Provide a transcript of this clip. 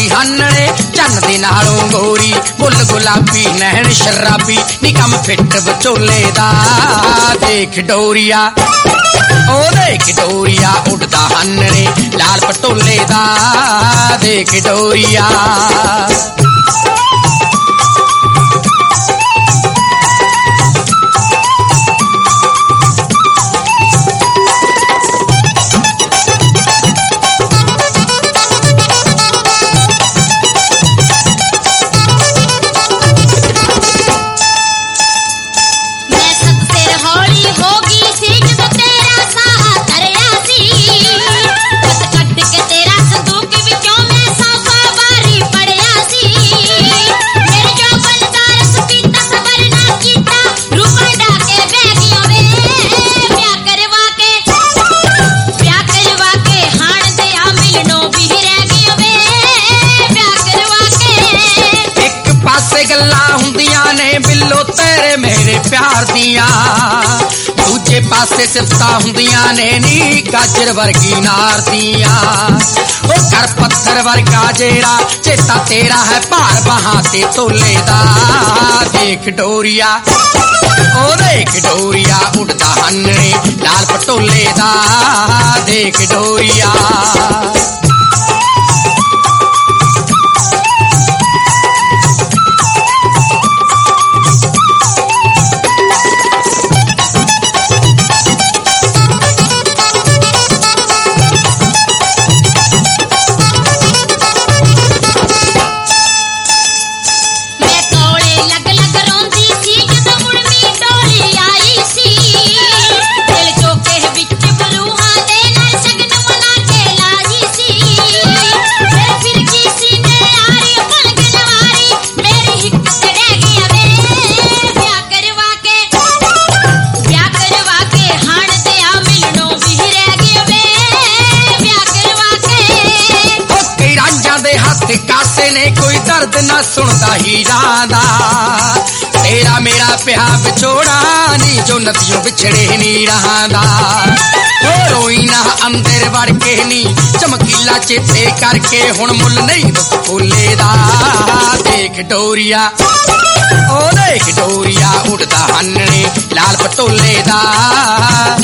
दी हानने चन्न दे नालों गोरी बुल गुलाबी नैन शराबी नी कम फिट विचोले दा देख डोरिया ओ देख डोरिया उड़दा हानने लाल पटोले दा देख डोरिया प्यार दिया दूजे पासे सिफता हुंदियां ने नी गाजर वर्गी नार दिया ओ कर पत्थर वर्गा जेड़ा चेता तेरा है भार बहां ते तोले दा देख डोरिया ओ देख डोरिया उड़दा हन्ने लाल पटोले दा देख डोरिया कोई दर्द ना सुनता हीरा दा तेरा मेरा प्या विछोड़ा नी जो नदियों बिछड़े नी रहांदा रोई ना अंदर वड़ के नी चमकीला चेते करके हुण मुल नहीं दुख फूले दा देख डोरिया ओ देख डोरिया उड़दा हन्ने लाल पटोले दा